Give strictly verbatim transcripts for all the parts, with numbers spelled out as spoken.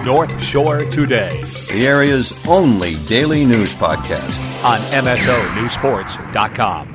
North Shore Today, the area's only daily news podcast on M S O News Sports dot com.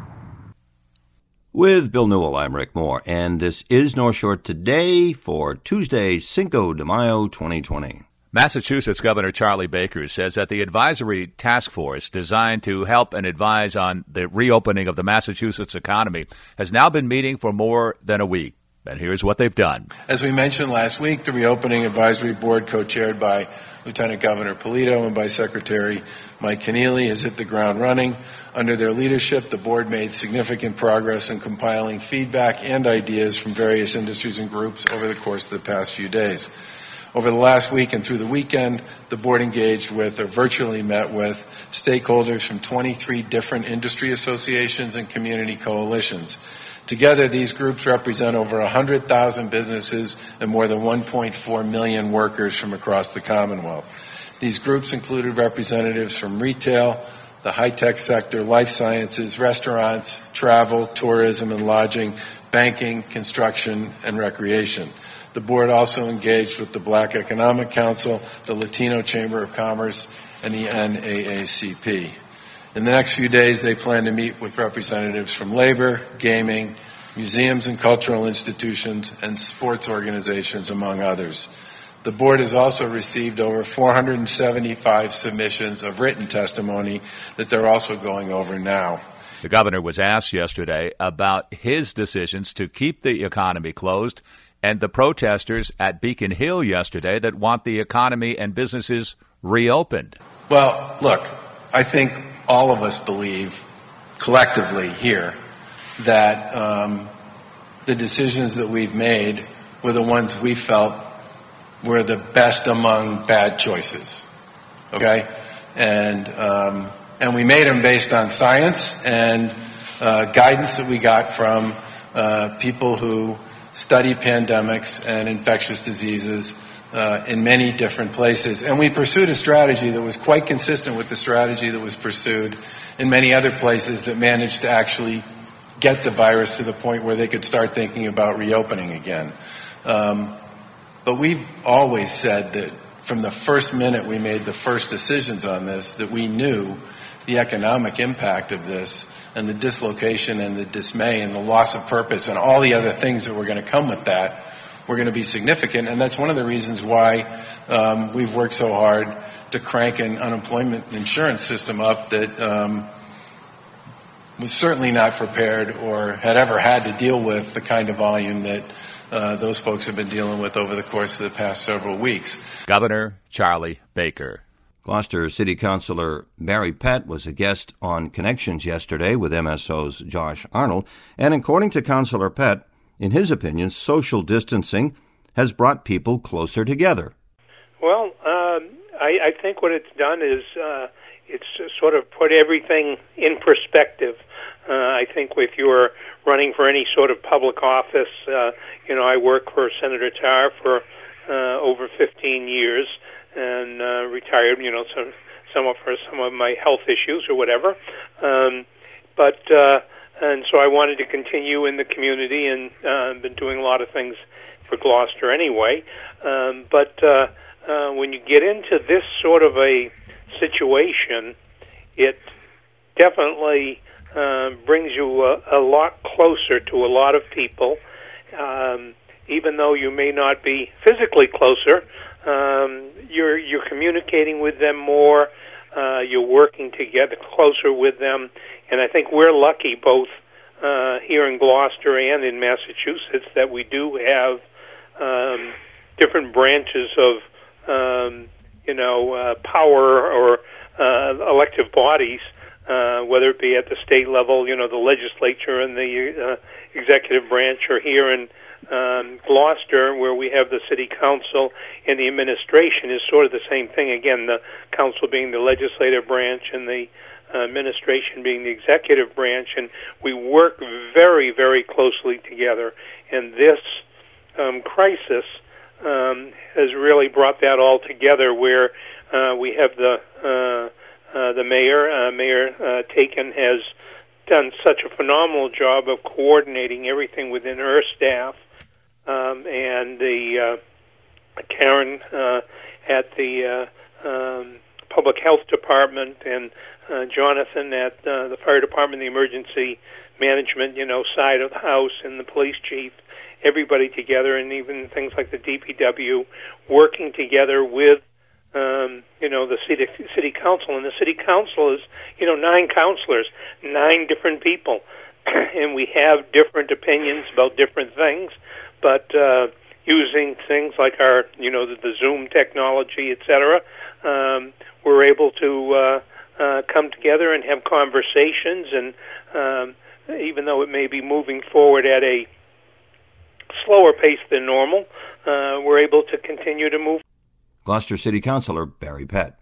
With Bill Newell, I'm Rick Moore, and this is North Shore Today for Tuesday, Cinco de Mayo, twenty twenty. Massachusetts Governor Charlie Baker says that the advisory task force designed to help and advise on the reopening of the Massachusetts economy has now been meeting for more than a week. And here's what they've done. As we mentioned last week, the Reopening Advisory Board, co-chaired by Lieutenant Governor Polito and by Secretary Mike Keneally, has hit the ground running. Under their leadership, the board made significant progress in compiling feedback and ideas from various industries and groups over the course of the past few days. Over the last week and through the weekend, the board engaged with or virtually met with stakeholders from twenty-three different industry associations and community coalitions. Together, these groups represent over one hundred thousand businesses and more than one point four million workers from across the Commonwealth. These groups included representatives from retail, the high-tech sector, life sciences, restaurants, travel, tourism and lodging, banking, construction, and recreation. The board also engaged with the Black Economic Council, the Latino Chamber of Commerce, and the N double A C P. In the next few days, they plan to meet with representatives from labor, gaming, museums and cultural institutions, and sports organizations, among others. The board has also received over four hundred seventy-five submissions of written testimony that they're also going over now. The governor was asked yesterday about his decisions to keep the economy closed and the protesters at Beacon Hill yesterday that want the economy and businesses reopened. Well, look, I think all of us believe collectively here that um, the decisions that we've made were the ones we felt were the best among bad choices, okay? And um, and we made them based on science and uh, guidance that we got from uh, people who study pandemics and infectious diseases Uh, in many different places. And we pursued a strategy that was quite consistent with the strategy that was pursued in many other places that managed to actually get the virus to the point where they could start thinking about reopening again. Um, but we've always said that from the first minute we made the first decisions on this, that we knew the economic impact of this and the dislocation and the dismay and the loss of purpose and all the other things that were going to come with that were going to be significant, and that's one of the reasons why um, we've worked so hard to crank an unemployment insurance system up that um, was certainly not prepared or had ever had to deal with the kind of volume that uh, those folks have been dealing with over the course of the past several weeks. Governor Charlie Baker. Gloucester City Councilor Barry Pett was a guest on Connections yesterday with M S O's Josh Arnold, and according to Councilor Pett, in his opinion, social distancing has brought people closer together. Well, um, I, I think what it's done is uh, it's sort of put everything in perspective. Uh, I think if you're running for any sort of public office, uh, you know, I worked for Senator Tarr for uh, over fifteen years and uh, retired, you know, some, some of for some of my health issues or whatever. Um, but uh, And so I wanted to continue in the community and uh, been doing a lot of things for Gloucester anyway. Um, but uh, uh, when you get into this sort of a situation, it definitely uh, brings you a, a lot closer to a lot of people. Um, even though you may not be physically closer, um, you're you're communicating with them more. Uh, you're working together closer with them. And I think we're lucky both uh, here in Gloucester and in Massachusetts that we do have um, different branches of, um, you know, uh, power or uh, elective bodies, uh, whether it be at the state level, you know, the legislature and the uh, executive branch, or here in um, Gloucester, where we have the city council and the administration is sort of the same thing. Again, the council being the legislative branch and the administration being the executive branch, and we work very, very closely together. And this um, crisis um, has really brought that all together, where uh, we have the uh, uh, the mayor, uh, Mayor uh, Taken, has done such a phenomenal job of coordinating everything within her staff, um, and the uh, Karen uh, at the uh, um, Public Health Department, and uh, Jonathan at uh, the Fire Department, the Emergency Management, you know, side of the house, and the police chief, everybody together, and even things like the D P W, working together with, um, you know, the city, city council. And the city council is, you know, nine councilors, nine different people, and we have different opinions about different things, but uh, using things like our, you know, the, the Zoom technology, et cetera, um, we're able to uh, uh, come together and have conversations, and um, even though it may be moving forward at a slower pace than normal, uh, we're able to continue to move. Gloucester City Councilor Barry Pett.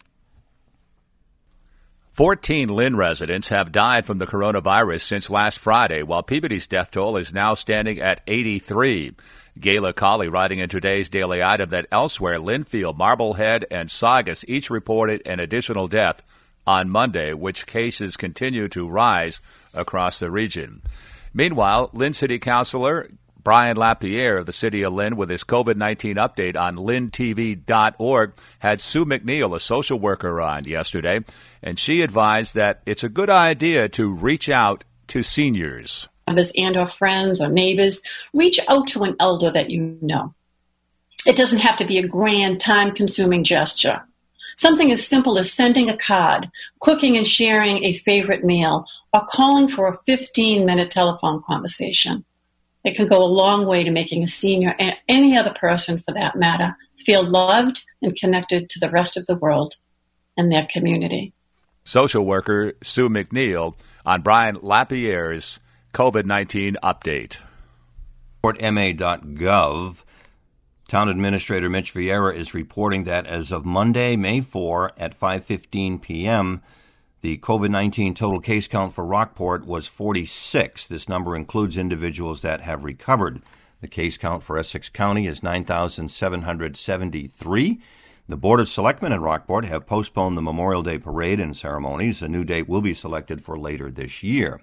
fourteen Lynn residents have died from the coronavirus since last Friday, while Peabody's death toll is now standing at eighty-three. Gayla Colley writing in today's Daily Item that elsewhere, Linfield, Marblehead, and Saugus each reported an additional death on Monday, which cases continue to rise across the region. Meanwhile, Lynn City Councilor Brian Lapierre of the City of Lynn, with his COVID nineteen update on lynn t v dot org, had Sue McNeil, a social worker, on yesterday, and she advised that it's a good idea to reach out to seniors. And or friends or neighbors, reach out to an elder that you know. It doesn't have to be a grand, time-consuming gesture. Something as simple as sending a card, cooking and sharing a favorite meal, or calling for a fifteen-minute telephone conversation. It can go a long way to making a senior, and any other person for that matter, feel loved and connected to the rest of the world and their community. Social worker Sue McNeil on Brian Lapierre's COVID nineteen update. M A dot gov. Town Administrator Mitch Vieira is reporting that as of Monday, May fourth at five fifteen p.m., the COVID nineteen total case count for Rockport was forty-six. This number includes individuals that have recovered. The case count for Essex County is nine thousand seven hundred seventy-three. The Board of Selectmen in Rockport have postponed the Memorial Day parade and ceremonies. A new date will be selected for later this year.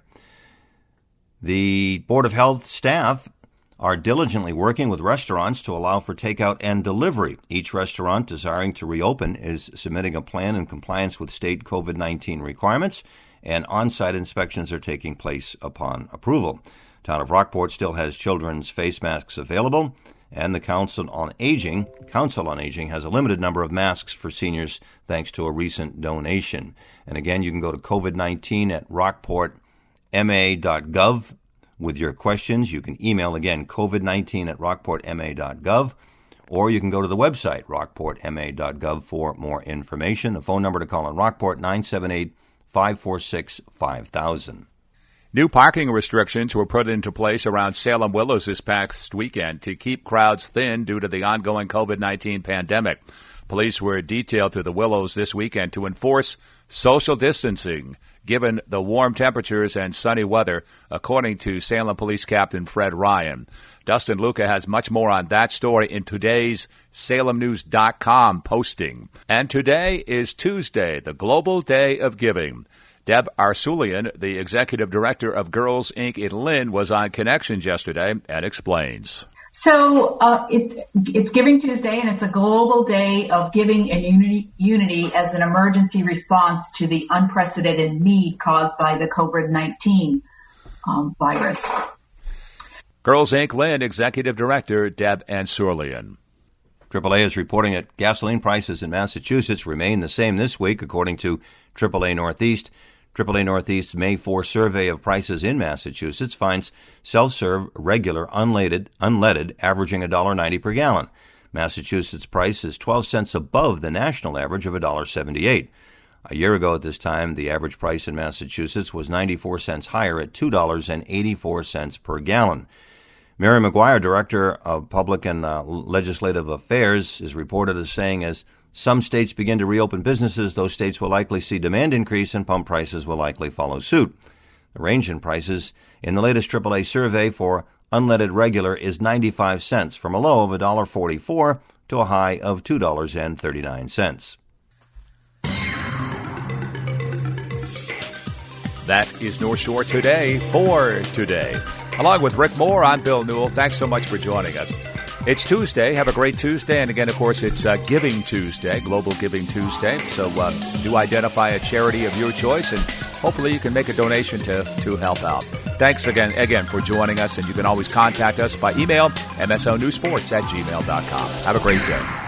The Board of Health staff are diligently working with restaurants to allow for takeout and delivery. Each restaurant desiring to reopen is submitting a plan in compliance with state COVID nineteen requirements, and on-site inspections are taking place upon approval. Town of Rockport still has children's face masks available, and the Council on Aging, Council on Aging has a limited number of masks for seniors thanks to a recent donation. And again, you can go to COVID nineteen at rockport m a dot gov with your questions. You can email, again, covid nineteen at rockport m a dot gov, or you can go to the website, rockport m a dot gov, for more information. The phone number to call in Rockport, nine seven eight, five four six, five thousand. New parking restrictions were put into place around Salem Willows this past weekend to keep crowds thin due to the ongoing COVID nineteen pandemic. Police were detailed to the Willows this weekend to enforce social distancing, given the warm temperatures and sunny weather, according to Salem Police Captain Fred Ryan. Dustin Luca has much more on that story in today's salem news dot com posting. And today is Tuesday, the Global Day of Giving. Deb Arsulian, the executive director of Girls Incorporated in Lynn, was on Connections yesterday and explains. So uh, it's it's Giving Tuesday, and it's a global day of giving and unity, unity as an emergency response to the unprecedented need caused by the COVID nineteen um, virus. Girls Incorporated Lynn Executive Director Deb Arsulian. triple A is reporting that gasoline prices in Massachusetts remain the same this week, according to triple A Northeast. triple A Northeast's May fourth survey of prices in Massachusetts finds self-serve, regular, unleaded, unleaded averaging one dollar ninety per gallon. Massachusetts' price is twelve cents above the national average of one dollar seventy-eight. A year ago at this time, the average price in Massachusetts was ninety-four cents higher at two dollars and eighty-four cents per gallon. Mary McGuire, Director of Public and uh, Legislative Affairs, is reported as saying, as some states begin to reopen businesses, those states will likely see demand increase and pump prices will likely follow suit. The range in prices in the latest triple A survey for unleaded regular is ninety-five cents, from a low of one dollar forty-four to a high of two dollars and thirty-nine cents. That is North Shore Today for today. Along with Rick Moore, I'm Bill Newell. Thanks so much for joining us. It's Tuesday. Have a great Tuesday. And again, of course, it's uh, Giving Tuesday, Global Giving Tuesday. So uh, do identify a charity of your choice, and hopefully you can make a donation to, to help out. Thanks again, again for joining us. And you can always contact us by email, m s o news sports at gmail dot com. Have a great day.